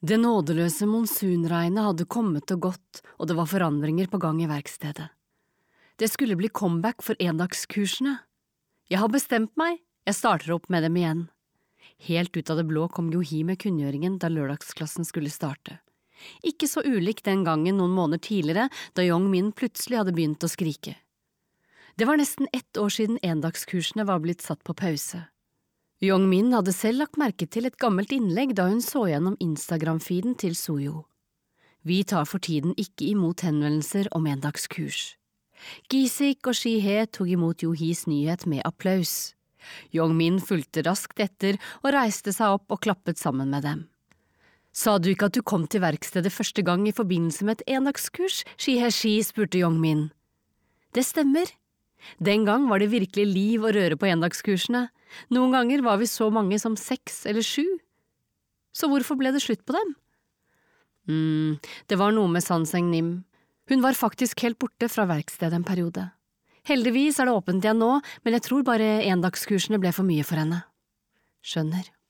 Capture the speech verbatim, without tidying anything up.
Det nådeløse monsunregnet hadde kommet og gått, og det var forandringer på gang i verkstedet. Det skulle bli comeback for endagskursene. Jeg har bestemt meg, jeg starter opp med dem igjen. Helt ut av det blå kom Johi med kunngjøringen da lørdagsklassen skulle starte. Ikke så ulik den gangen noen måneder tidligere da Yong Min plutselig hadde begynt å skrike. Det var nesten ett år siden endagskursene var blitt satt på pause. Yong Min hadde selv lagt merke til et gammelt innlegg da hun så gjennom Instagram-feeden til Soyo. Vi tar for tiden ikke imot henvendelser om endagskurs. Gisik og Shihe tok imot Johis nyhet med applaus. Yong Min fulgte raskt etter og reiste seg opp og klappet sammen med dem. Sa du ikke at du kom til verkstedet første gang i forbindelse med et endagskurs, Shihe Shi, spurte Yong Min. Det stemmer. Den gang var det virkelig liv og røre på endagskursene. Noen ganger var vi så mange som seks eller sju. Så hvorfor ble det slutt på dem? Hmm, det var noe med Sanseng Nim. Hun var faktisk helt borte fra verkstedet en periode. Heldigvis er det åpent igjen nå, men jeg tror bare endagskursene ble for mye for henne. Skjønner.